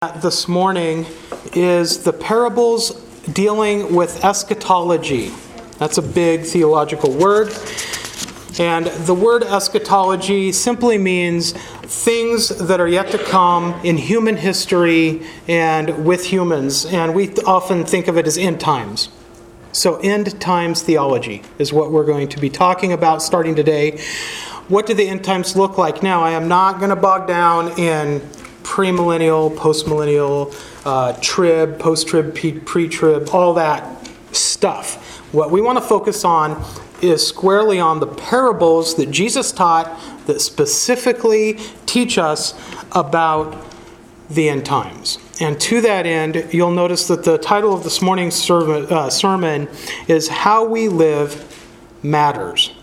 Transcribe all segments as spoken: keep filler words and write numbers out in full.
This morning is the parables dealing with eschatology. That's a big theological word. And the word eschatology simply means things that are yet to come in human history and with humans. And we often think of it as end times. So end times theology is what we're going to be talking about starting today. What do the end times look like? Now, I am not going to bog down in premillennial, postmillennial, uh, trib, post-trib, pre-trib, all that stuff. What we want to focus on is squarely on the parables that Jesus taught that specifically teach us about the end times. And to that end, you'll notice that the title of this morning's sermon, uh, sermon is How We Live Matters.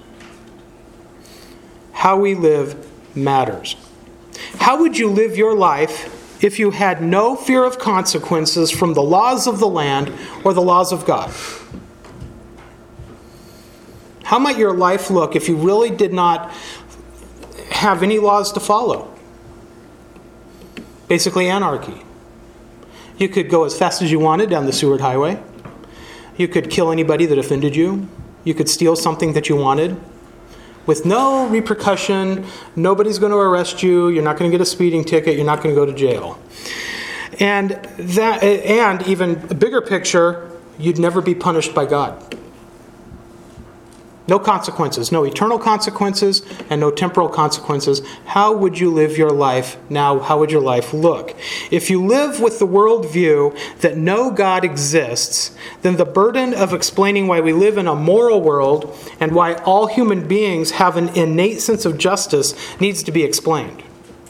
How we live matters. How would you live your life if you had no fear of consequences from the laws of the land or the laws of God? How might your life look if you really did not have any laws to follow? Basically anarchy. You could go as fast as you wanted down the Seward Highway. You could kill anybody that offended you. You could steal something that you wanted. With no repercussion, nobody's going to arrest you, you're not going to get a speeding ticket, you're not going to go to jail. And that, and even a bigger picture, you'd never be punished by God. No consequences, no eternal consequences, and no temporal consequences. How would you live your life now? How would your life look? If you live with the worldview that no God exists, then the burden of explaining why we live in a moral world and why all human beings have an innate sense of justice needs to be explained.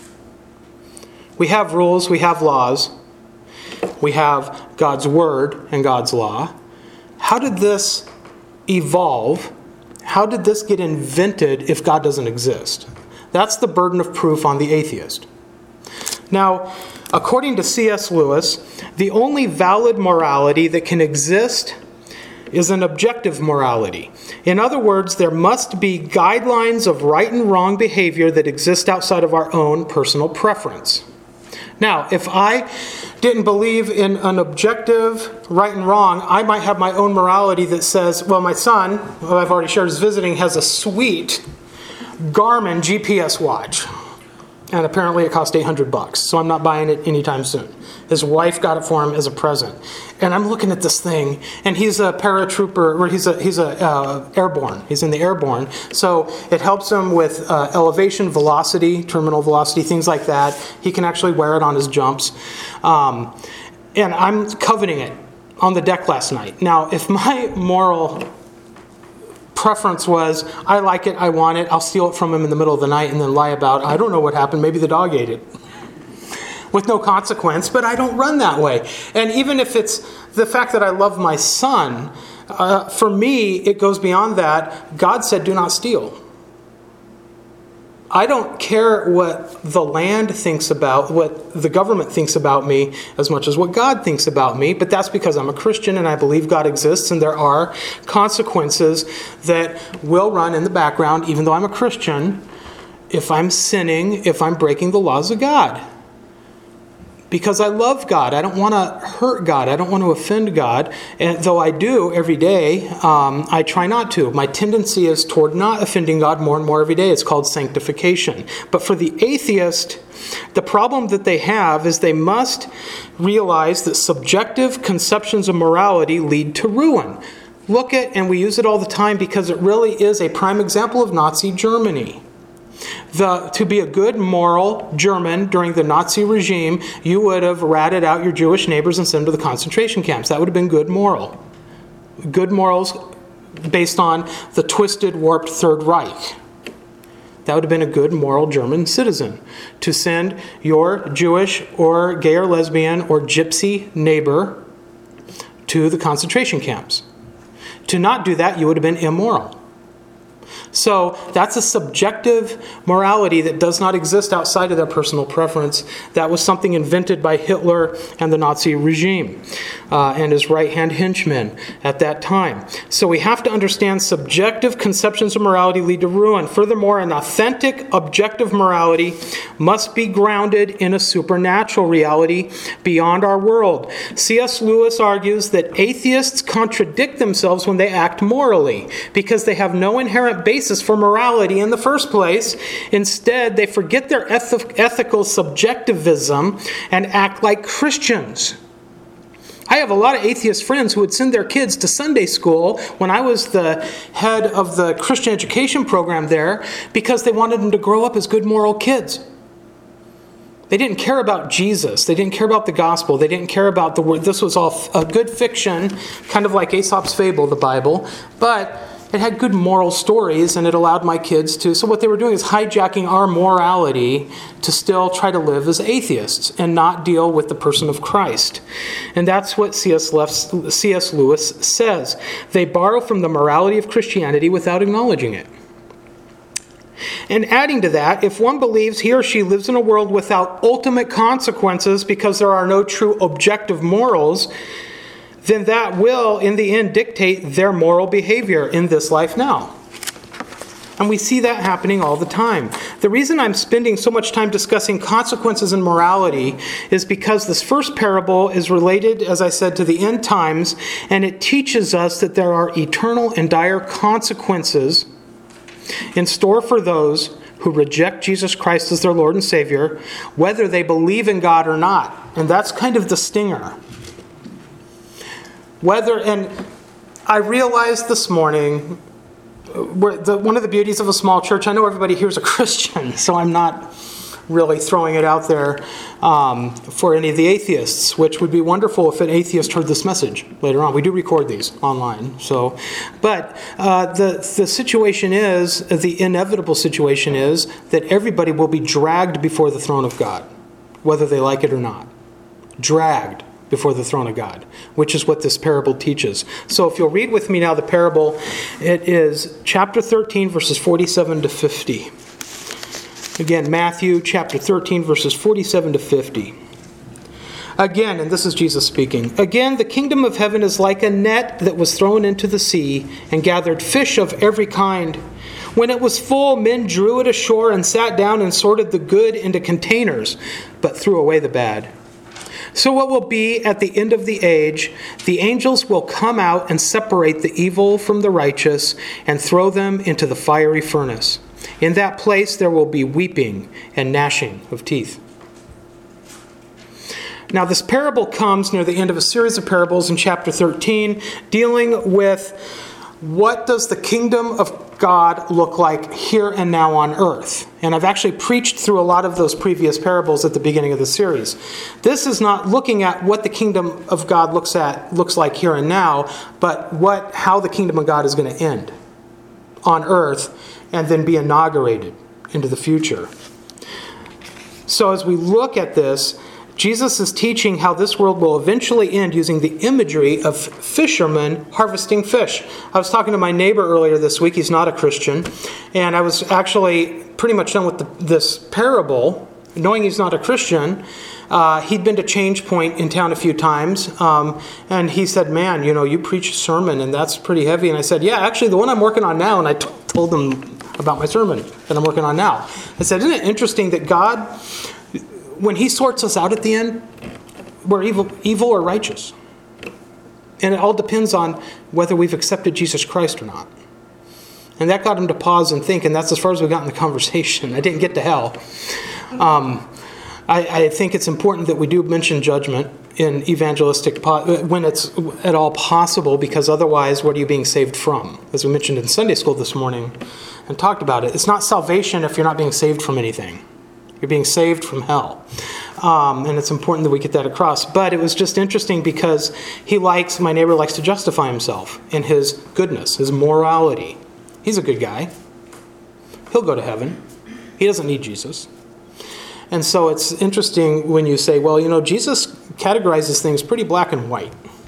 We have rules, we have laws, we have God's word and God's law. How did this evolve? How did this get invented if God doesn't exist? That's the burden of proof on the atheist. Now, according to C S Lewis, the only valid morality that can exist is an objective morality. In other words, there must be guidelines of right and wrong behavior that exist outside of our own personal preference. Now, if I didn't believe in an objective right and wrong, I might have my own morality that says, well, my son, who I've already shared is visiting, has a sweet Garmin G P S watch. And apparently it cost eight hundred bucks, so I'm not buying it anytime soon. His wife got it for him as a present. And I'm looking at this thing, and he's a paratrooper, or he's a he's a uh, airborne. He's in the airborne. So it helps him with uh, elevation, velocity, terminal velocity, things like that. He can actually wear it on his jumps. Um, and I'm coveting it on the deck last night. Now, if my moral preference was, I like it, I want it, I'll steal it from him in the middle of the night and then lie about, I don't know what happened, maybe the dog ate it. With no consequence, but I don't run that way. And even if it's the fact that I love my son, uh, for me, it goes beyond that. God said, do not steal. I don't care what the land thinks about, what the government thinks about me, as much as what God thinks about me. But that's because I'm a Christian and I believe God exists, and there are consequences that will run in the background, even though I'm a Christian, if I'm sinning, if I'm breaking the laws of God. Because I love God. I don't want to hurt God. I don't want to offend God. And though I do every day, um, I try not to. My tendency is toward not offending God more and more every day. It's called sanctification. But for the atheist, the problem that they have is they must realize that subjective conceptions of morality lead to ruin. Look at, and we use it all the time because it really is a prime example of Nazi Germany. The, to be a good moral German during the Nazi regime, you would have ratted out your Jewish neighbors and sent them to the concentration camps. That would have been good moral. Good morals based on the twisted, warped Third Reich. That would have been a good moral German citizen. To send your Jewish or gay or lesbian or gypsy neighbor to the concentration camps. To not do that, you would have been immoral. So that's a subjective morality that does not exist outside of their personal preference. That was something invented by Hitler and the Nazi regime uh, and his right-hand henchmen at that time. So we have to understand subjective conceptions of morality lead to ruin. Furthermore, an authentic, objective morality must be grounded in a supernatural reality beyond our world. C S Lewis argues that atheists contradict themselves when they act morally because they have no inherent basis for morality in the first place. Instead, they forget their eth- ethical subjectivism and act like Christians. I have a lot of atheist friends who would send their kids to Sunday school when I was the head of the Christian education program there because they wanted them to grow up as good moral kids. They didn't care about Jesus. They didn't care about the gospel. They didn't care about the word. This was all a good fiction, kind of like Aesop's Fable, the Bible, but it had good moral stories, and it allowed my kids to... So what they were doing is hijacking our morality to still try to live as atheists and not deal with the person of Christ. And that's what C S Lewis says. They borrow from the morality of Christianity without acknowledging it. And adding to that, if one believes he or she lives in a world without ultimate consequences because there are no true objective morals, then that will, in the end, dictate their moral behavior in this life now. And we see that happening all the time. The reason I'm spending so much time discussing consequences in morality is because this first parable is related, as I said, to the end times, and it teaches us that there are eternal and dire consequences in store for those who reject Jesus Christ as their Lord and Savior, whether they believe in God or not. And that's kind of the stinger. Whether, and I realized this morning, where the, one of the beauties of a small church, I know everybody here is a Christian, so I'm not really throwing it out there um, for any of the atheists, which would be wonderful if an atheist heard this message later on. We do record these online. So, but uh, the, the situation is, the inevitable situation is that everybody will be dragged before the throne of God, whether they like it or not. Dragged before the throne of God, which is what this parable teaches. So if you'll read with me now the parable, it is chapter thirteen, verses forty-seven to fifty. Again, Matthew chapter thirteen, verses forty-seven to fifty. Again, and this is Jesus speaking, again, the kingdom of heaven is like a net that was thrown into the sea and gathered fish of every kind. When it was full, men drew it ashore and sat down and sorted the good into containers, but threw away the bad. So what will be at the end of the age, the angels will come out and separate the evil from the righteous and throw them into the fiery furnace. In that place there will be weeping and gnashing of teeth. Now this parable comes near the end of a series of parables in chapter thirteen, dealing with what does the kingdom of God look like here and now on earth. And I've actually preached through a lot of those previous parables at the beginning of the series. This is not looking at what the kingdom of God looks at looks like here and now, but what how the kingdom of God is going to end on earth and then be inaugurated into the future. So as we look at this, Jesus is teaching how this world will eventually end using the imagery of fishermen harvesting fish. I was talking to my neighbor earlier this week. He's not a Christian. And I was actually pretty much done with the, this parable, knowing he's not a Christian. Uh, he'd been to Change Point in town a few times. Um, and he said, man, you know, you preach a sermon and that's pretty heavy. And I said, yeah, actually the one I'm working on now. And I t- told him about my sermon that I'm working on now. I said, isn't it interesting that God, when he sorts us out at the end, we're evil, evil or righteous. And it all depends on whether we've accepted Jesus Christ or not. And that got him to pause and think, and that's as far as we got in the conversation. I didn't get to hell. Um, I, I think it's important that we do mention judgment in evangelistic, po- when it's at all possible, because otherwise, what are you being saved from? As we mentioned in Sunday school this morning and talked about it. It's not salvation if you're not being saved from anything. You're being saved from hell. Um, and it's important that we get that across. But it was just interesting because he likes, my neighbor likes to justify himself in his goodness, his morality. He's a good guy. He'll go to heaven. He doesn't need Jesus. And so it's interesting when you say, well, you know, Jesus categorizes things pretty black and white.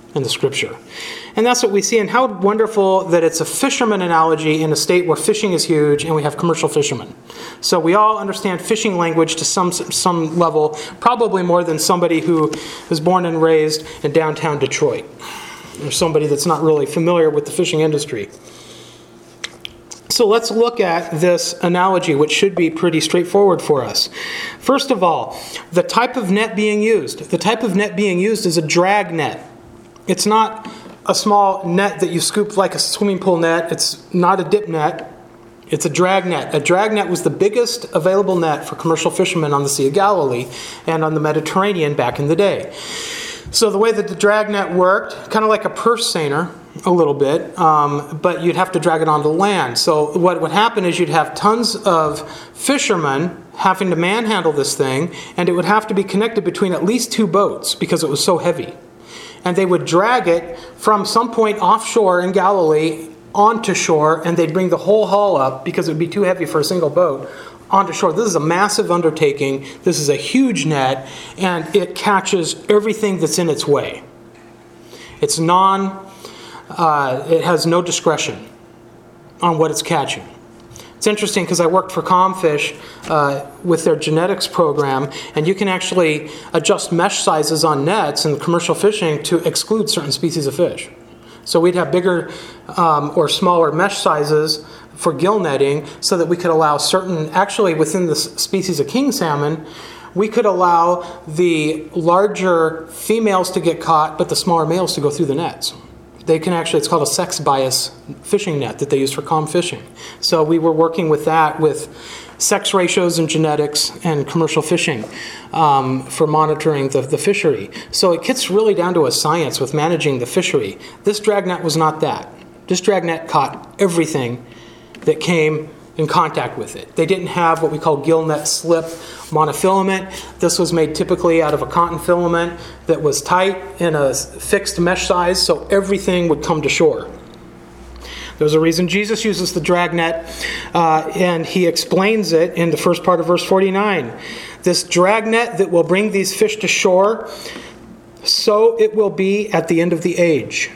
in the Scripture. And that's what we see. And how wonderful that it's a fisherman analogy in a state where fishing is huge and we have commercial fishermen. So we all understand fishing language to some some level, probably more than somebody who was born and raised in downtown Detroit, or somebody that's not really familiar with the fishing industry. So let's look at this analogy, which should be pretty straightforward for us. First of all, the type of net being used. The type of net being used is a drag net. It's not a small net that you scoop like a swimming pool net. It's not a dip net. It's a drag net. A drag net was the biggest available net for commercial fishermen on the Sea of Galilee and on the Mediterranean back in the day. So the way that the drag net worked, kind of like a purse seiner, a little bit, um, but you'd have to drag it onto land. So what would happen is you'd have tons of fishermen having to manhandle this thing, and it would have to be connected between at least two boats because it was so heavy. And they would drag it from some point offshore in Galilee onto shore, and they'd bring the whole hull up because it would be too heavy for a single boat onto shore. This is a massive undertaking. This is a huge net, and it catches everything that's in its way. It's non, uh, it has no discretion on what it's catching. It's interesting because I worked for Comfish uh, with their genetics program, and you can actually adjust mesh sizes on nets in commercial fishing to exclude certain species of fish. So we'd have bigger um, or smaller mesh sizes for gill netting so that we could allow certain, actually within the species of king salmon, we could allow the larger females to get caught, but the smaller males to go through the nets. They can actually, it's called a sex bias fishing net that they use for calm fishing. So we were working with that with sex ratios and genetics and commercial fishing um, for monitoring the, the fishery. So it gets really down to a science with managing the fishery. This dragnet was not that. This dragnet caught everything that came in contact with it. They didn't have what we call gill net slip monofilament. This was made typically out of a cotton filament that was tight in a fixed mesh size, so everything would come to shore. There's a reason Jesus uses the dragnet, uh, and he explains it in the first part of verse forty-nine. This dragnet that will bring these fish to shore, so it will be at the end of the age.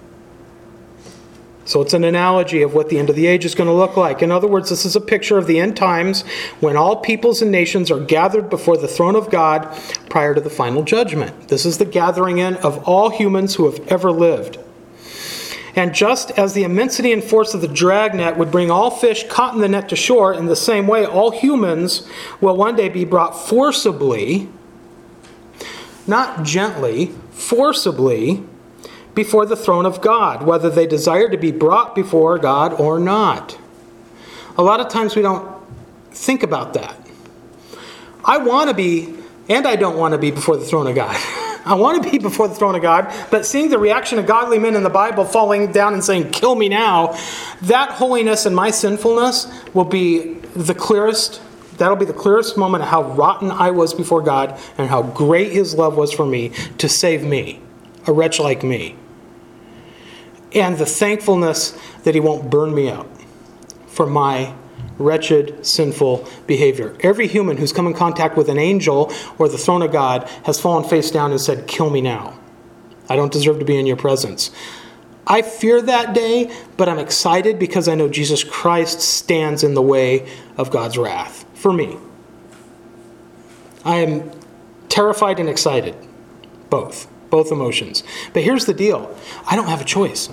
So it's an analogy of what the end of the age is going to look like. In other words, this is a picture of the end times when all peoples and nations are gathered before the throne of God prior to the final judgment. This is the gathering in of all humans who have ever lived. And just as the immensity and force of the dragnet would bring all fish caught in the net to shore, in the same way all humans will one day be brought forcibly, not gently, forcibly, before the throne of God, whether they desire to be brought before God or not. A lot of times we don't think about that. I want to be, and I don't want to be before the throne of God. I want to be before the throne of God, but seeing the reaction of godly men in the Bible falling down and saying, "Kill me now," that holiness and my sinfulness will be the clearest, that'll be the clearest moment of how rotten I was before God and how great His love was for me to save me, a wretch like me. And the thankfulness that He won't burn me up for my wretched, sinful behavior. Every human who's come in contact with an angel or the throne of God has fallen face down and said, "Kill me now. I don't deserve to be in your presence." I fear that day, but I'm excited because I know Jesus Christ stands in the way of God's wrath for me. I am terrified and excited. Both. Both emotions. But here's the deal. I don't have a choice.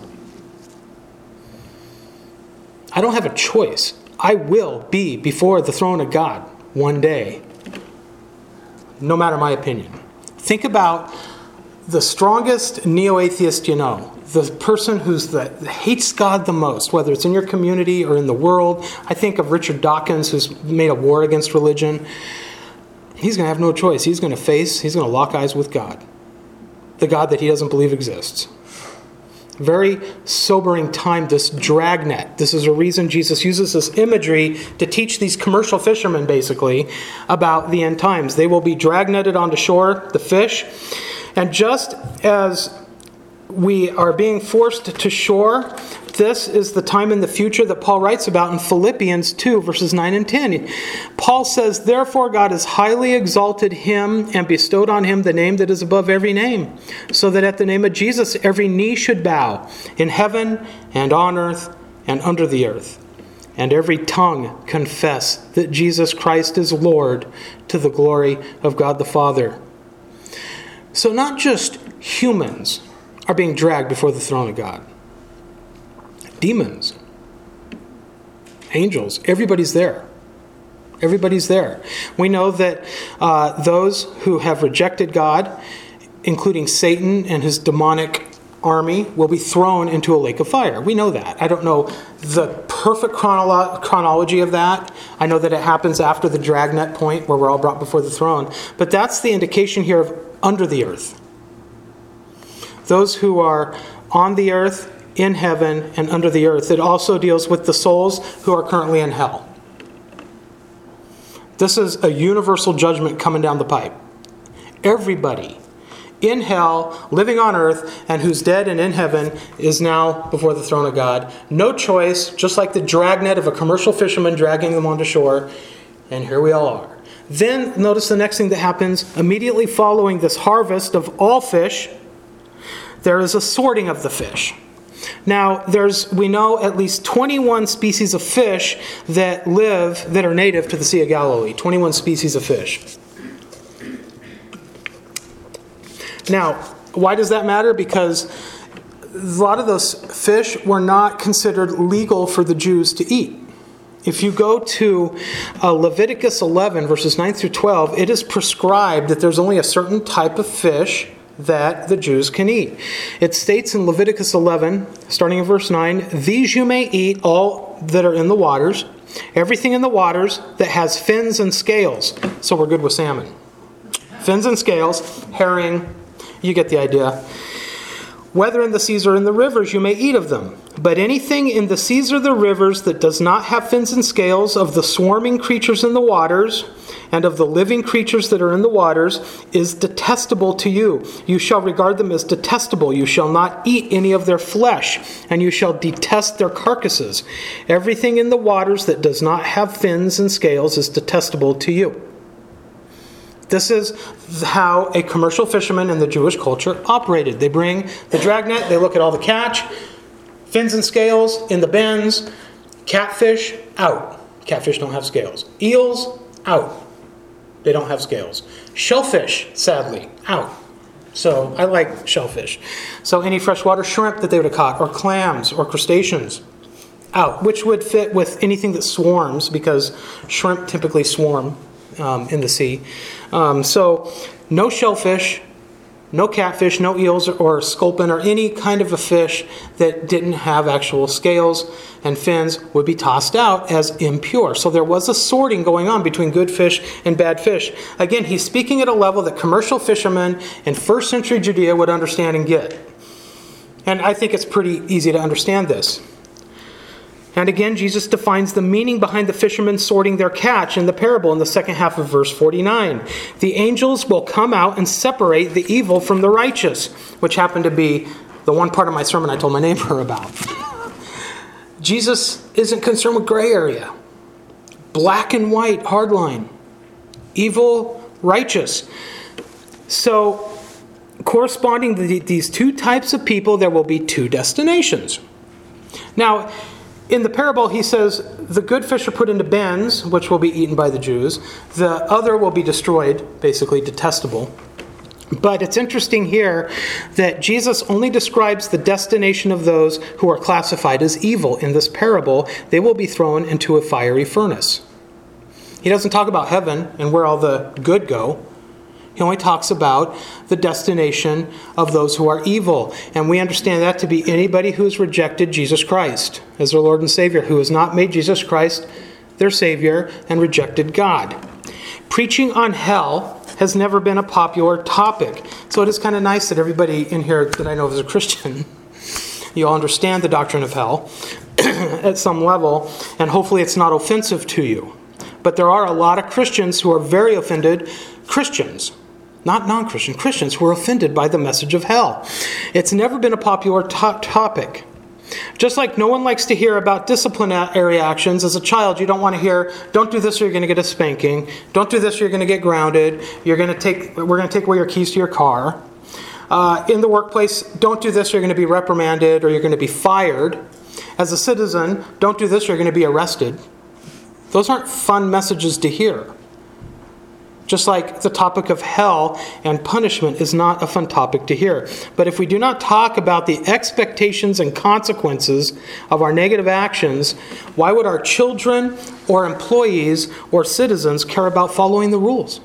I don't have a choice. I will be before the throne of God one day, no matter my opinion. Think about the strongest neo-atheist you know, the person who's the, hates God the most, whether it's in your community or in the world. I think of Richard Dawkins, who's made a war against religion. He's going to have no choice. He's going to face, he's going to lock eyes with God, the God that he doesn't believe exists. Very sobering time, this dragnet. This is a reason Jesus uses this imagery to teach these commercial fishermen, basically, about the end times. They will be dragnetted onto shore, the fish. And just as we are being forced to shore, This is the time in the future that Paul writes about in Philippians two, verses nine and ten. Paul says, "Therefore God has highly exalted him and bestowed on him the name that is above every name, so that at the name of Jesus every knee should bow, in heaven and on earth and under the earth, and every tongue confess that Jesus Christ is Lord, to the glory of God the Father." So not just humans are being dragged before the throne of God. Demons, angels, everybody's there. Everybody's there. We know that uh, those who have rejected God, including Satan and his demonic army, will be thrown into a lake of fire. We know that. I don't know the perfect chronolo- chronology of that. I know that it happens after the dragnet point where we're all brought before the throne. But that's the indication here of under the earth. Those who are on the earth, in heaven, and under the earth. It also deals with the souls who are currently in hell. This is a universal judgment coming down the pipe. Everybody in hell, living on earth, and who's dead and in heaven is now before the throne of God. No choice, just like the dragnet of a commercial fisherman dragging them onto shore. And here we all are. Then notice the next thing that happens immediately following this harvest of all fish. There is a sorting of the fish. Now, there's we know at least twenty-one species of fish that live, that are native to the Sea of Galilee. twenty-one species of fish. Now, why does that matter? Because a lot of those fish were not considered legal for the Jews to eat. If you go to uh, Leviticus eleven, verses nine through twelve, it is prescribed that there's only a certain type of fish that the Jews can eat. It states in Leviticus eleven, starting in verse nine, "These you may eat, all that are in the waters, everything in the waters that has fins and scales." So we're good with salmon. Fins and scales, herring, you get the idea. "Whether in the seas or in the rivers, you may eat of them. But anything in the seas or the rivers that does not have fins and scales, of the swarming creatures in the waters, and of the living creatures that are in the waters, is detestable to you. You shall regard them as detestable. You shall not eat any of their flesh, and you shall detest their carcasses. Everything in the waters that does not have fins and scales is detestable to you." This is how a commercial fisherman in the Jewish culture operated. They bring the dragnet, they look at all the catch, fins and scales in the bins, catfish, out. Catfish don't have scales. Eels, out. They don't have scales. Shellfish, sadly, out. So I like shellfish. So any freshwater shrimp that they would have caught, or clams, or crustaceans, out. Which would fit with anything that swarms, because shrimp typically swarm um, in the sea. Um, so no shellfish, no catfish, no eels or sculpin, or any kind of a fish that didn't have actual scales and fins would be tossed out as impure. So there was a sorting going on between good fish and bad fish. Again, he's speaking at a level that commercial fishermen in first century Judea would understand and get. And I think it's pretty easy to understand this. And again, Jesus defines the meaning behind the fishermen sorting their catch in the parable in the second half of verse forty-nine. "The angels will come out and separate the evil from the righteous," which happened to be the one part of my sermon I told my neighbor about. Jesus isn't concerned with gray area. Black and white, hard line. Evil, righteous. So, corresponding to these two types of people, there will be two destinations. Now, in the parable, he says, the good fish are put into bins, which will be eaten by the Jews. The other will be destroyed, basically detestable. But it's interesting here that Jesus only describes the destination of those who are classified as evil in this parable. They will be thrown into a fiery furnace. He doesn't talk about heaven and where all the good go. He only talks about the destination of those who are evil. And we understand that to be anybody who has rejected Jesus Christ as their Lord and Savior, who has not made Jesus Christ their Savior and rejected God. Preaching on hell has never been a popular topic. So it is kind of nice that everybody in here that I know is a Christian, you all understand the doctrine of hell at some level, and hopefully it's not offensive to you. But there are a lot of Christians who are very offended, Christians, not non-Christian, Christians who are offended by the message of hell. It's never been a popular to- topic. Just like no one likes to hear about disciplinary actions, as a child, you don't want to hear, don't do this or you're going to get a spanking. Don't do this or you're going to get grounded. You're going to take, we're going to take away your keys to your car. Uh, in the workplace, don't do this or you're going to be reprimanded or you're going to be fired. As a citizen, don't do this or you're going to be arrested. Those aren't fun messages to hear. Just like the topic of hell and punishment is not a fun topic to hear. But if we do not talk about the expectations and consequences of our negative actions, why would our children or employees or citizens care about following the rules?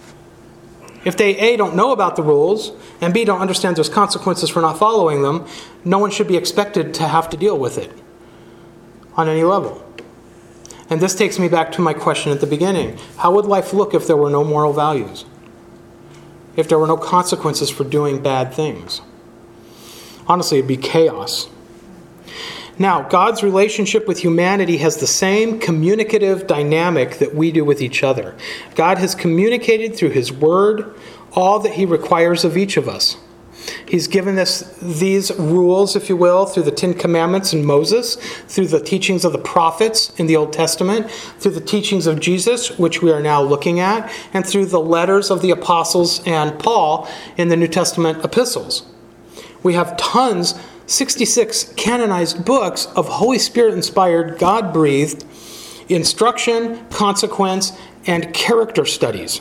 If they, A, don't know about the rules, and B, don't understand there's consequences for not following them, no one should be expected to have to deal with it on any level. And this takes me back to my question at the beginning. How would life look if there were no moral values? If there were no consequences for doing bad things? Honestly, it'd be chaos. Now, God's relationship with humanity has the same communicative dynamic that we do with each other. God has communicated through His Word all that He requires of each of us. He's given us these rules, if you will, through the Ten Commandments and Moses, through the teachings of the prophets in the Old Testament, through the teachings of Jesus, which we are now looking at, and through the letters of the apostles and Paul in the New Testament epistles. We have tons, sixty-six canonized books of Holy Spirit-inspired, God-breathed instruction, consequence, and character studies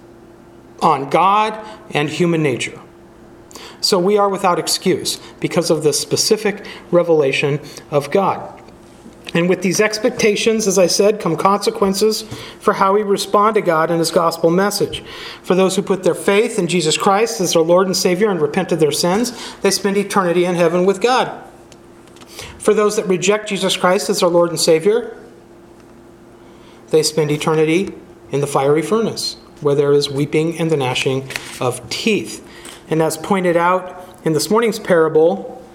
on God and human nature. So we are without excuse because of the specific revelation of God. And with these expectations, as I said, come consequences for how we respond to God and His gospel message. For those who put their faith in Jesus Christ as their Lord and Savior and repent of their sins, they spend eternity in heaven with God. For those that reject Jesus Christ as their Lord and Savior, they spend eternity in the fiery furnace, where there is weeping and the gnashing of teeth. And as pointed out in this morning's parable,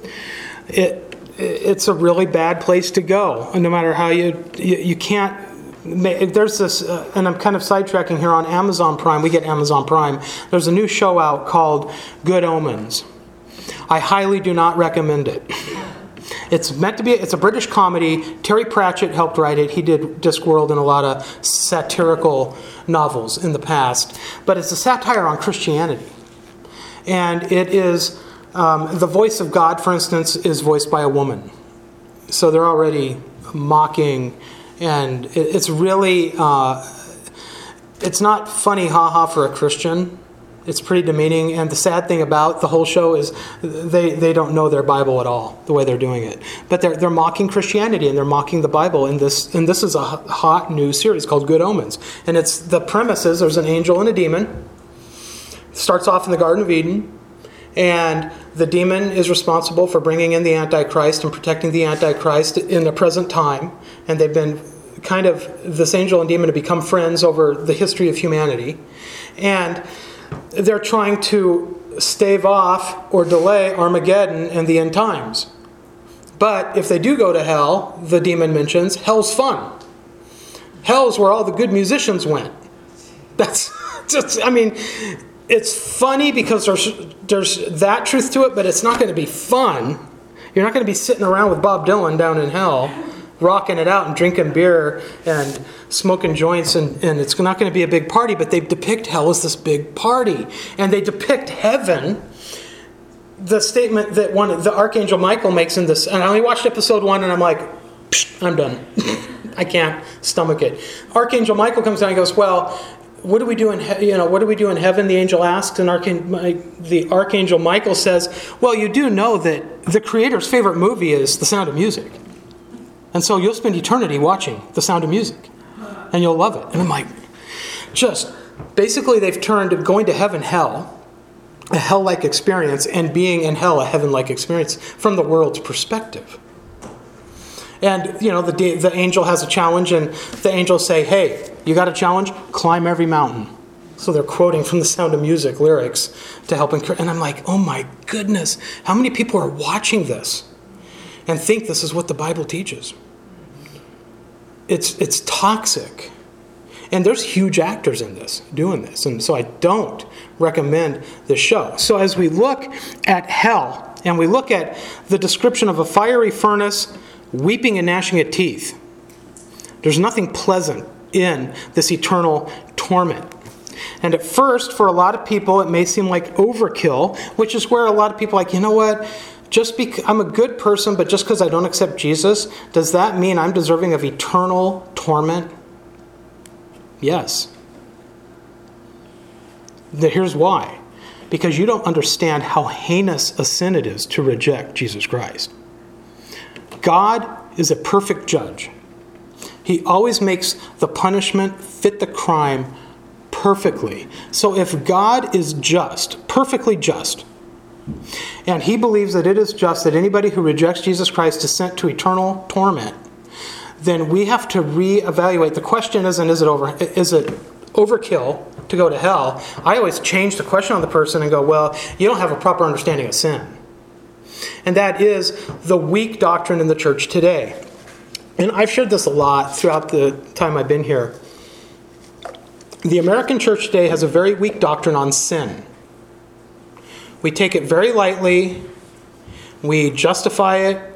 it it's a really bad place to go. And no matter how you, you, you can't, there's this, uh, and I'm kind of sidetracking here on Amazon Prime. We get Amazon Prime. There's a new show out called Good Omens. I highly do not recommend it. It's meant to be, it's a British comedy. Terry Pratchett helped write it. He did Discworld and a lot of satirical novels in the past. But it's a satire on Christianity. And it is, um, the voice of God, for instance, is voiced by a woman. So they're already mocking, and it, it's really, uh, it's not funny ha-ha for a Christian. It's pretty demeaning, and the sad thing about the whole show is they, they don't know their Bible at all, the way they're doing it. But they're they're mocking Christianity, and they're mocking the Bible in this, and this is a hot new series called Good Omens. And it's, the premise is there's an angel and a demon. Starts off in the Garden of Eden, and the demon is responsible for bringing in the Antichrist and protecting the Antichrist in the present time. And they've been kind of, this angel and demon have become friends over the history of humanity. And they're trying to stave off or delay Armageddon and the end times. But if they do go to hell, the demon mentions, hell's fun. Hell's where all the good musicians went. That's just, I mean, it's funny because there's there's that truth to it, but it's not going to be fun. You're not going to be sitting around with Bob Dylan down in hell, rocking it out and drinking beer and smoking joints, and, and it's not going to be a big party, but they depict hell as this big party. And they depict heaven, the statement that one the Archangel Michael makes in this, and I only watched episode one, and I'm like, I'm done. I can't stomach it. Archangel Michael comes down and goes, well, what do we do in he- you know what do we do in heaven? The angel asks, and Arch- the Archangel Michael says, well, you do know that the Creator's favorite movie is The Sound of Music. And so you'll spend eternity watching The Sound of Music. And you'll love it. And I'm like, just, basically they've turned going to heaven hell, a hell-like experience, and being in hell a heaven-like experience from the world's perspective. And, you know, the the angel has a challenge, and the angels say, hey, you got a challenge? Climb every mountain. So they're quoting from The Sound of Music lyrics to help encourage. And I'm like, oh my goodness, how many people are watching this and think this is what the Bible teaches? It's it's toxic. And there's huge actors in this, doing this. And so I don't recommend this show. So as we look at hell and we look at the description of a fiery furnace, weeping and gnashing of teeth. There's nothing pleasant in this eternal torment. And at first, for a lot of people, it may seem like overkill, which is where a lot of people are like, you know what? Just because I'm a good person, but just because I don't accept Jesus, does that mean I'm deserving of eternal torment? Yes. Here's why. Because you don't understand how heinous a sin it is to reject Jesus Christ. God is a perfect judge. He always makes the punishment fit the crime perfectly. So if God is just, perfectly just, and he believes that it is just that anybody who rejects Jesus Christ is sent to eternal torment, then we have to reevaluate. The question isn't, is it over, is it overkill to go to hell? I always change the question on the person and go, well, you don't have a proper understanding of sin. And that is the weak doctrine in the church today. And I've shared this a lot throughout the time I've been here. The American church today has a very weak doctrine on sin. We take it very lightly. We justify it.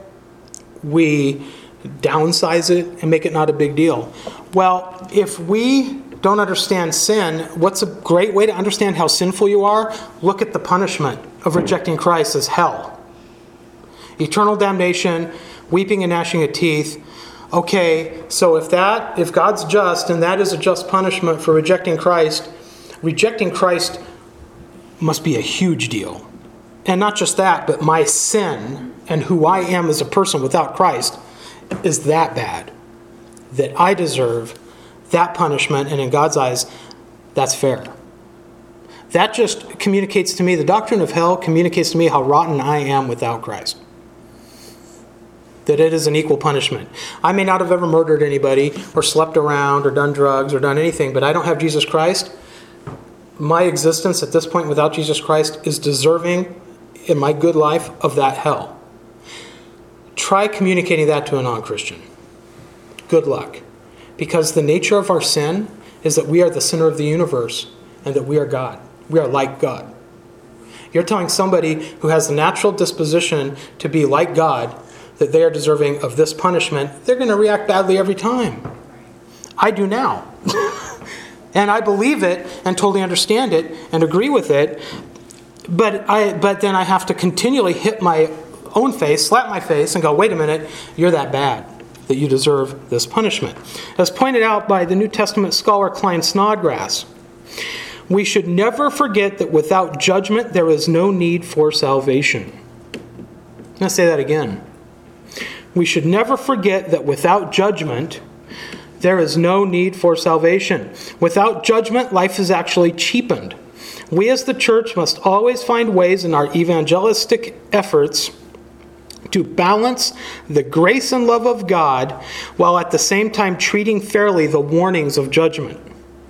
We downsize it and make it not a big deal. Well, if we don't understand sin, what's a great way to understand how sinful you are? Look at the punishment of rejecting Christ as hell. Eternal damnation, weeping and gnashing of teeth. Okay, so if that, if God's just, and that is a just punishment for rejecting Christ, rejecting Christ must be a huge deal. And not just that, but my sin and who I am as a person without Christ is that bad, that I deserve that punishment, and in God's eyes, that's fair. That just communicates to me, the doctrine of hell communicates to me how rotten I am without Christ. That it is an equal punishment. I may not have ever murdered anybody or slept around or done drugs or done anything, but I don't have Jesus Christ. My existence at this point without Jesus Christ is deserving in my good life of that hell. Try communicating that to a non-Christian. Good luck. Because the nature of our sin is that we are the center of the universe and that we are God. We are like God. You're telling somebody who has the natural disposition to be like God that they are deserving of this punishment, they're going to react badly every time. I do now. And I believe it and totally understand it and agree with it. But I but then I have to continually hit my own face, slap my face, and go, wait a minute, you're that bad that you deserve this punishment. As pointed out by the New Testament scholar Klyne Snodgrass, we should never forget that without judgment there is no need for salvation. I'm going to say that again. We should never forget that without judgment there is no need for salvation. Without judgment, life is actually cheapened. We as the church must always find ways in our evangelistic efforts to balance the grace and love of God while at the same time treating fairly the warnings of judgment.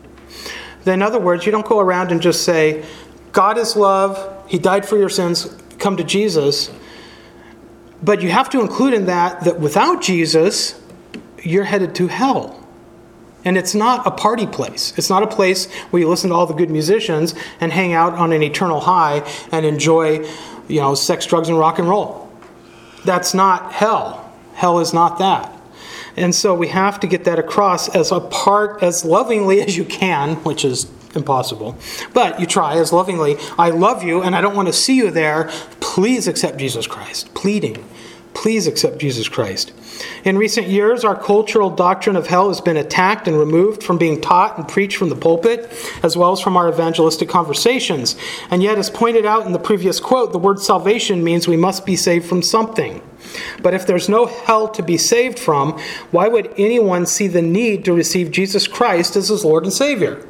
In other words, you don't go around and just say, God is love, He died for your sins, come to Jesus. But you have to include in that that without Jesus, you're headed to hell. And it's not a party place. It's not a place where you listen to all the good musicians and hang out on an eternal high and enjoy, you know, sex, drugs, and rock and roll. That's not hell. Hell is not that. And so we have to get that across as a part, as lovingly as you can, which is impossible. But you try as lovingly. I love you and I don't want to see you there. Please accept Jesus Christ. Pleading. Please accept Jesus Christ. In recent years, our cultural doctrine of hell has been attacked and removed from being taught and preached from the pulpit, as well as from our evangelistic conversations. And yet, as pointed out in the previous quote, the word salvation means we must be saved from something. But if there's no hell to be saved from, why would anyone see the need to receive Jesus Christ as his Lord and Savior?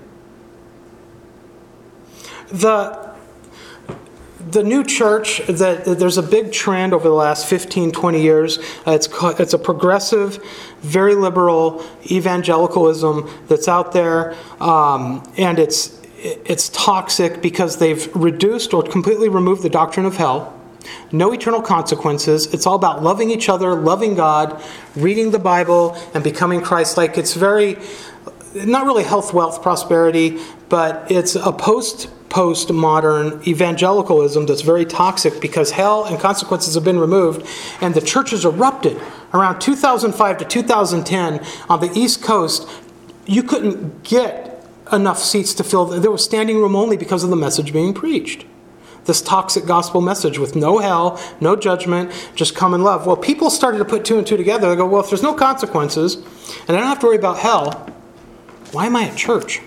The The new church, that there's a big trend over the last fifteen, twenty years. Uh, it's it's a progressive, very liberal evangelicalism that's out there, um, and it's it's toxic because they've reduced or completely removed the doctrine of hell. No eternal consequences. It's all about loving each other, loving God, reading the Bible, and becoming Christ-like. It's very, not really health, wealth, prosperity, but it's a post postmodern evangelicalism that's very toxic because hell and consequences have been removed, and the churches erupted around two thousand five to two thousand ten on the East Coast. You couldn't get enough seats to fill. There was standing room only because of the message being preached. This toxic gospel message with no hell, no judgment, just come in love. Well, people started to put two and two together. They go, well, if there's no consequences and I don't have to worry about hell, why am I at church?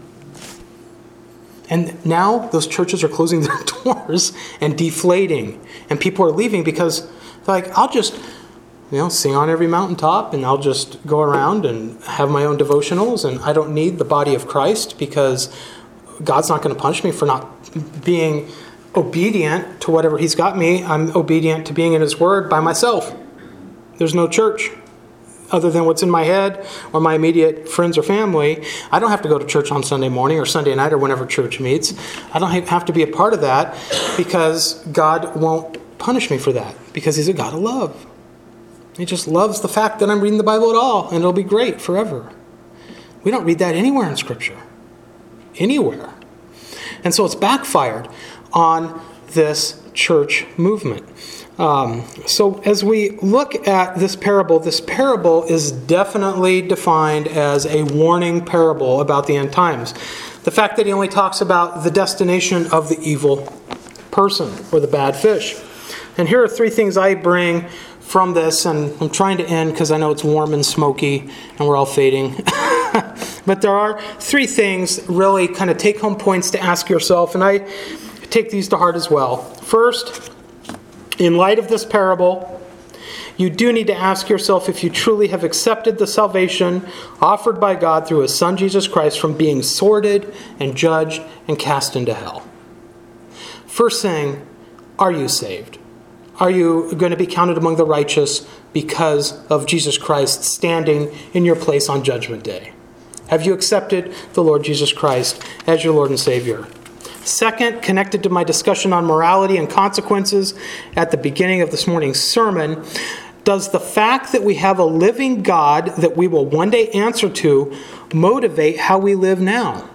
And now those churches are closing their doors and deflating. And people are leaving because they're like, I'll just, you know, sing on every mountaintop and I'll just go around and have my own devotionals and I don't need the body of Christ because God's not going to punish me for not being obedient to whatever he's got me. I'm obedient to being in his word by myself. There's no church other than what's in my head or my immediate friends or family. I don't have to go to church on Sunday morning or Sunday night or whenever church meets. I don't have to be a part of that because God won't punish me for that because he's a God of love. He just loves the fact that I'm reading the Bible at all and it'll be great forever. We don't read that anywhere in Scripture. Anywhere. And so it's backfired on this church movement. Um, so as we look at this parable, this parable is definitely defined as a warning parable about the end times. The fact that he only talks about the destination of the evil person or the bad fish. And here are three things I bring from this, and I'm trying to end because I know it's warm and smoky and we're all fading. But there are three things, really kind of take-home points to ask yourself, and I take these to heart as well. First, in light of this parable, you do need to ask yourself if you truly have accepted the salvation offered by God through his Son Jesus Christ from being sorted and judged and cast into hell. First thing, are you saved? Are you going to be counted among the righteous because of Jesus Christ standing in your place on Judgment Day? Have you accepted the Lord Jesus Christ as your Lord and Savior? Second, connected to my discussion on morality and consequences at the beginning of this morning's sermon, does the fact that we have a living God that we will one day answer to motivate how we live now?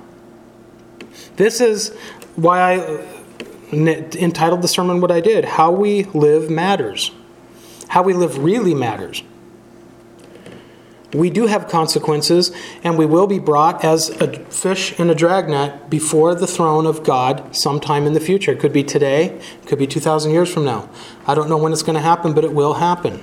This is why I entitled the sermon what I did. How we live matters. How we live really matters. We do have consequences, and we will be brought as a fish in a dragnet before the throne of God sometime in the future. It could be today, it could be two thousand years from now. I don't know when it's going to happen, but it will happen.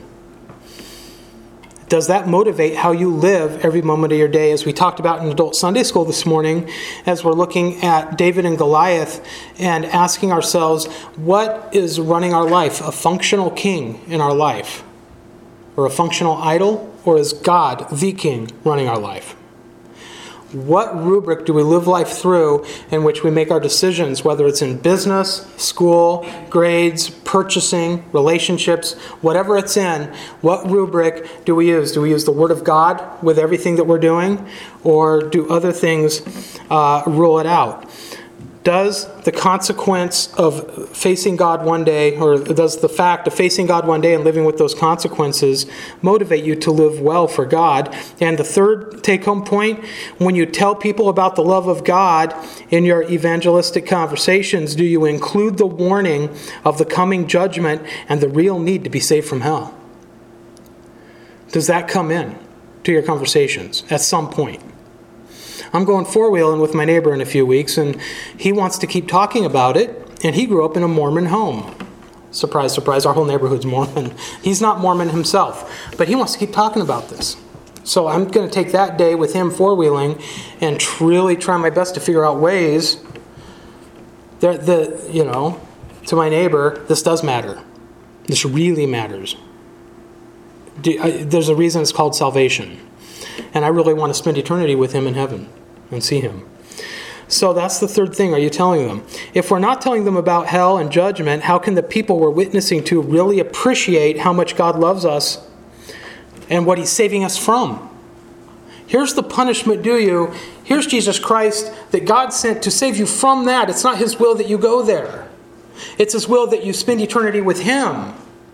Does that motivate how you live every moment of your day? As we talked about in Adult Sunday School this morning, as we're looking at David and Goliath and asking ourselves, what is running our life? A functional king in our life? Or a functional idol? Or is God, the king, running our life? What rubric do we live life through in which we make our decisions, whether it's in business, school, grades, purchasing, relationships, whatever it's in, what rubric do we use? Do we use the Word of God with everything that we're doing? Or do other things uh, rule it out? Does the consequence of facing God one day, or does the fact of facing God one day and living with those consequences motivate you to live well for God? And the third take-home point, when you tell people about the love of God in your evangelistic conversations, do you include the warning of the coming judgment and the real need to be saved from hell? Does that come in to your conversations at some point? I'm going four-wheeling with my neighbor in a few weeks, and he wants to keep talking about it, and he grew up in a Mormon home. Surprise, surprise, our whole neighborhood's Mormon. He's not Mormon himself, but he wants to keep talking about this. So I'm going to take that day with him four-wheeling and really try my best to figure out ways that, the, you know, to my neighbor, this does matter. This really matters. There's a reason it's called salvation. And I really want to spend eternity with him in heaven and see him. So that's the third thing. Are you telling them? If we're not telling them about hell and judgment, how can the people we're witnessing to really appreciate how much God loves us and what he's saving us from? Here's the punishment due you. Here's Jesus Christ that God sent to save you from that. It's not his will that you go there. It's his will that you spend eternity with him.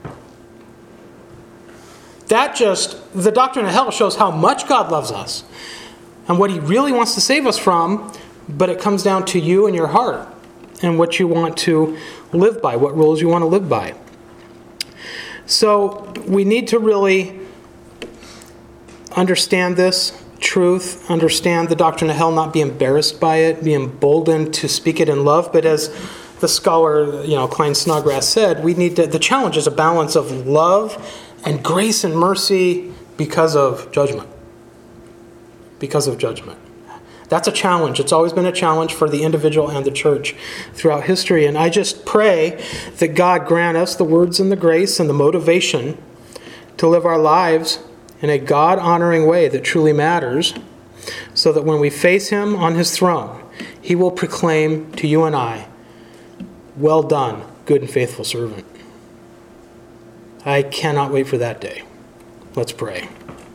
That just, the doctrine of hell shows how much God loves us and what he really wants to save us from, but it comes down to you and your heart. and what you want to live by, what rules you want to live by. So we need to really understand this truth, understand the doctrine of hell, not be embarrassed by it, be emboldened to speak it in love. But as the scholar, you know, Klein Snodgrass said, we need to, the challenge is a balance of love and grace and mercy because of judgment. Because of judgment. That's a challenge. It's always been a challenge for the individual and the church throughout history. And I just pray that God grant us the words and the grace and the motivation to live our lives in a God-honoring way that truly matters, so that when we face him on his throne, he will proclaim to you and I, "Well done, good and faithful servant." I cannot wait for that day. Let's pray.